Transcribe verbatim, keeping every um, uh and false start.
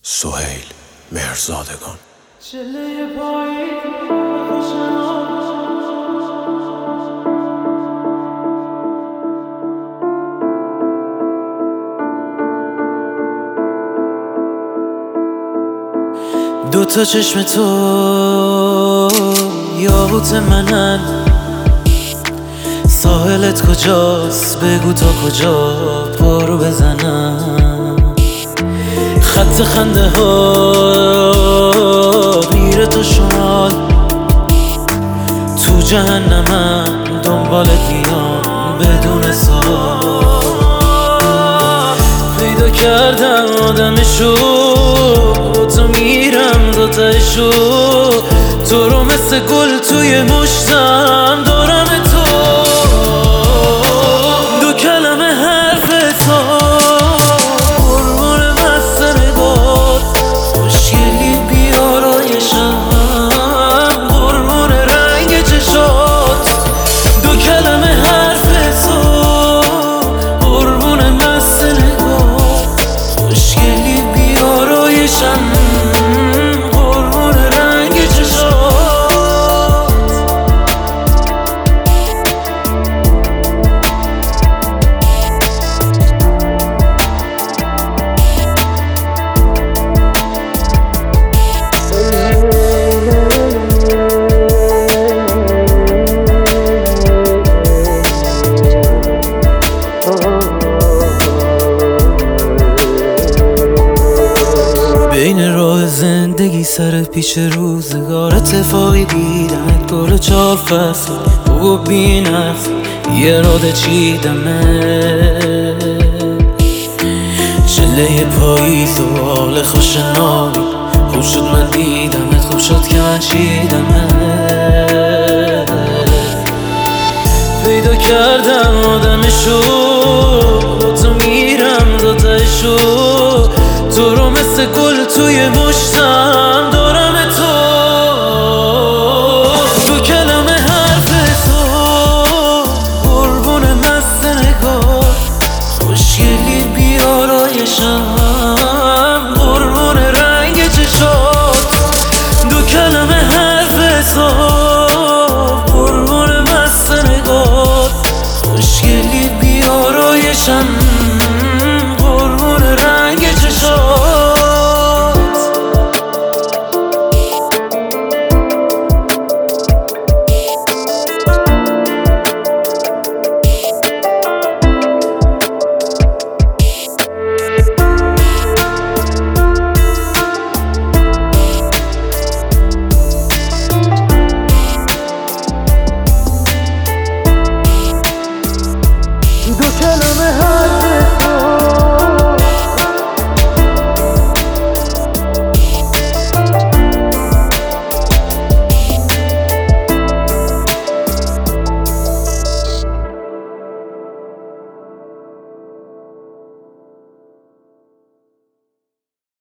سهیل مهرزادگان. دو تا چشم تو یاقوت منن، ساحلت کجاست بگو تا کجا پارو بزنم. خط خنده ها میره تو شمال، تو جهنمم دنبالت میام بدون سوال. پیدا کردم آدمشو، تو میرم دو تایشو، تو رو مثل گل توی مشتم دارم تو. دو کلمه حرف تو قربون مست نگات، خوشگلی بیارایشم قربون رنگ چشات. دو کلمه حرف تو قربون مست نگات، خوشگلی بیارایشم قربون رنگ چشات. بین راه زندگی سر پیش روزگار اتفاقی دیدمت، گل چهار فصل و بی نفس یه راده چیدمه. چله پاییز و حال خوش نامی، خوب شد من دیدمت، خوب شد که من چیدمت. پیدا کردم آدمشو، تو میرم دو تایشو،